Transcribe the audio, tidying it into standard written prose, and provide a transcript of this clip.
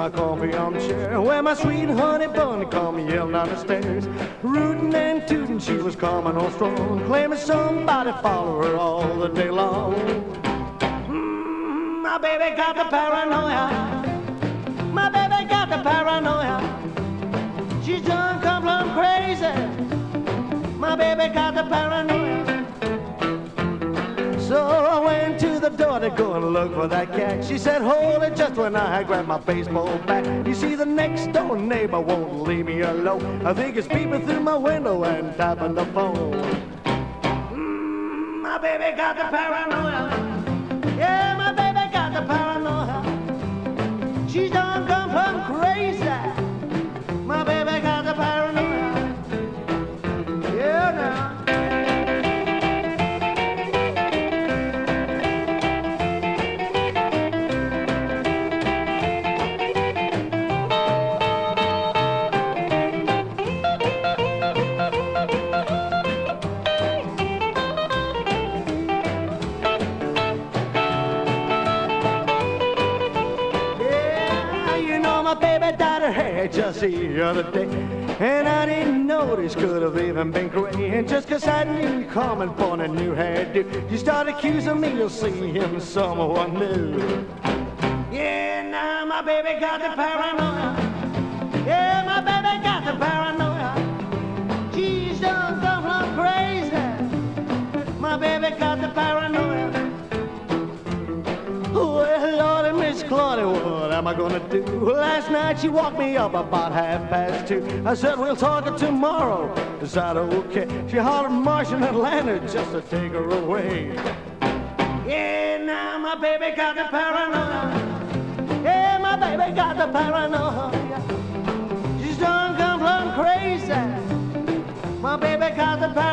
my coffee armchair, where my sweet honey bunny come yelling down the stairs. Rootin' and tootin', she was coming on strong, claiming somebody follow her all the day long. My baby got the paranoia. My baby got the paranoia. She's done come plumb crazy. My baby got the paranoia. So I went to the door to go and look for that cat. She said, hold it, just when I grabbed my baseball bat. You see, the next door neighbor won't leave me alone. I think it's peeping through my window and tapping the phone. My baby got the paranoia. Yeah, my baby got the paranoia. She's done come from crazy. My baby got the paranoia. Yeah, now. Just the other day, and I didn't know this could have even been great. And just 'cause I didn't come and bought a new hairdo, you start accusing me of seeing him someone new. Yeah, now my baby got the paranoia. Yeah, my baby got the paranoia. She's done come from crazy. My baby got the paranoia. Well, Lordy, Miss Claudia, what am I gonna do? Last night she woke me up about 2:30. I said, we'll talk it tomorrow. Is that okay? She hollered Martian Atlanta just to take her away. Yeah, now my baby got the paranoia. Yeah, my baby got the paranoia. She's done come plumb crazy. My baby got the paranoia.